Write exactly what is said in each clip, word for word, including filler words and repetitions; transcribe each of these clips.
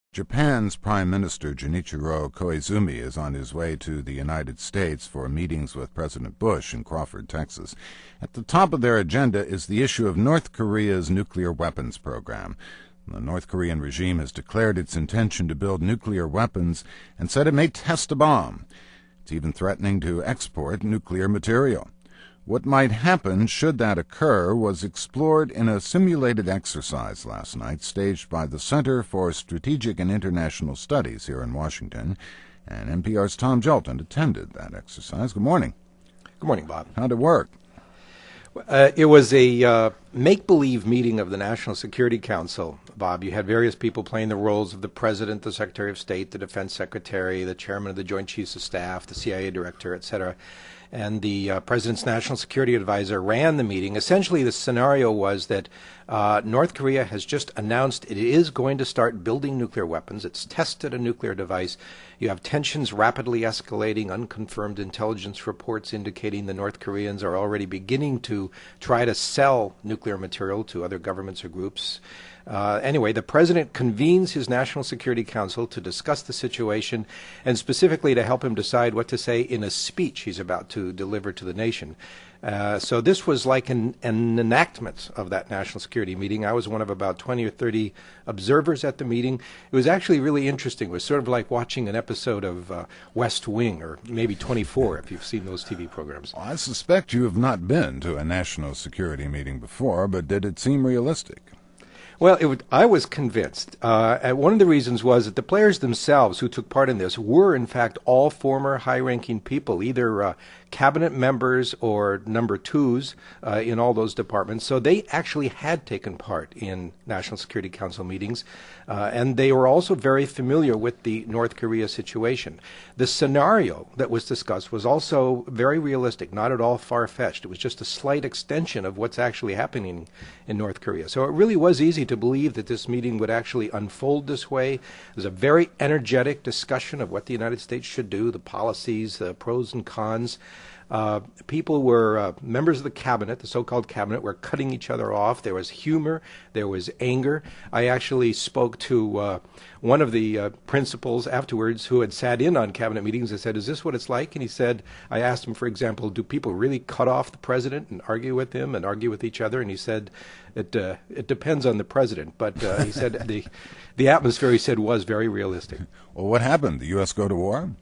Japan's Prime Minister Junichiro Koizumi is on his way to the United States for meetings with President Bush in Crawford, Texas. At the top of their agenda is the issue of North Korea's nuclear weapons program. The North Korean regime has declared its intention to build nuclear weapons and said it may test a bomb. It's even threatening to export nuclear material. What might happen should that occur was explored in a simulated exercise last night staged by the Center for Strategic and International Studies here in Washington, and N P R's Tom Gjelten attended that exercise. Good morning. Good morning, Bob. How'd it work? Uh, it was a uh, make-believe meeting of the National Security Council, Bob. You had various people playing the roles of the President, the Secretary of State, the Defense Secretary, the Chairman of the Joint Chiefs of Staff, the C I A Director, et cetera. And the uh, President's National Security Advisor ran the meeting. Essentially, the scenario was that uh, North Korea has just announced it is going to start building nuclear weapons. It's tested a nuclear device. You have tensions rapidly escalating, unconfirmed intelligence reports indicating the North Koreans are already beginning to try to sell nuclear material to other governments or groups. Uh, anyway, the President convenes his National Security Council to discuss the situation and specifically to help him decide what to say in a speech he's about to deliver to the nation. Uh, so this was like an, an enactment of that national security meeting. I was one of about twenty or thirty observers at the meeting. It was actually really interesting. It was sort of like watching an episode of uh, West Wing, or maybe twenty-four if you've seen those T V programs. Well, I suspect you have not been to a national security meeting before, but did it seem realistic? Well, it would, I was convinced. Uh, and one of the reasons was that the players themselves who took part in this were, in fact, all former high-ranking people, either uh, cabinet members or number twos uh, in all those departments. So they actually had taken part in National Security Council meetings, uh, and they were also very familiar with the North Korea situation. The scenario that was discussed was also very realistic, not at all far-fetched. It was just a slight extension of what's actually happening in North Korea. So it really was easy to believe that this meeting would actually unfold this way. It was a very energetic discussion of what the United States should do, the policies, the pros and cons. Uh, people were, uh, members of the cabinet, the so-called cabinet, were cutting each other off. There was humor. There was anger. I actually spoke to uh, one of the uh, principals afterwards who had sat in on cabinet meetings. I said, is this what it's like? And he said, I asked him, for example, do people really cut off the president and argue with him and argue with each other? And he said, it, uh, it depends on the president. But uh, he said the, the atmosphere, he said, was very realistic. Well, what happened? The U S go to war?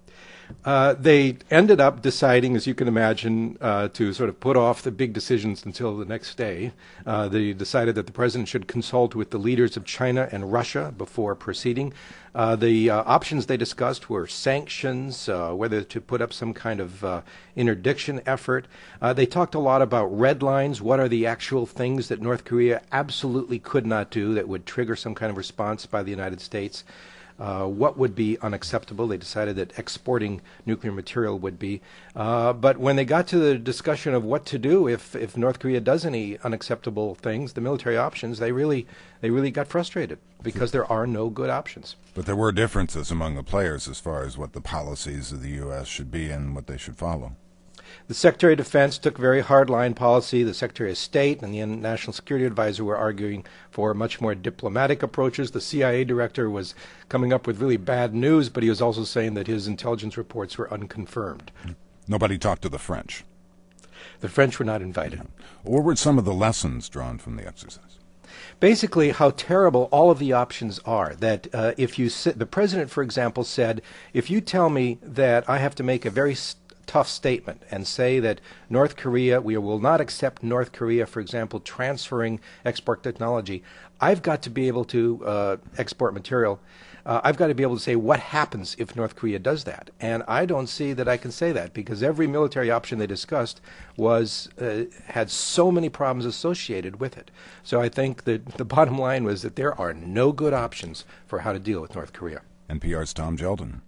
Uh, they ended up deciding, as you can imagine, uh, to sort of put off the big decisions until the next day. Uh, they decided that the president should consult with the leaders of China and Russia before proceeding. Uh, the uh, options they discussed were sanctions, uh, whether to put up some kind of uh, interdiction effort. Uh, they talked a lot about red lines. What are the actual things that North Korea absolutely could not do that would trigger some kind of response by the United States? Uh, what would be unacceptable? They decided that exporting nuclear material would be. Uh, but when they got to the discussion of what to do if, if North Korea does any unacceptable things, the military options, they really they really got frustrated because there are no good options. But there were differences among the players as far as what the policies of the U S should be and what they should follow. The Secretary of Defense took very hardline policy. The Secretary of State and the National Security Advisor were arguing for much more diplomatic approaches. The C I A Director was coming up with really bad news, but he was also saying that his intelligence reports were unconfirmed. Nobody talked to the French. The French were not invited. What were some of the lessons drawn from the exercise? Basically, how terrible all of the options are. That uh, if you sit, the President, for example, said, if you tell me that I have to make a very st- tough statement and say that North Korea, we will not accept North Korea, for example, transferring export technology, I've got to be able to uh, export material. Uh, I've got to be able to say what happens if North Korea does that. And I don't see that I can say that because every military option they discussed was uh, had so many problems associated with it. So I think that the bottom line was that there are no good options for how to deal with North Korea. N P R's Tom Gjelten.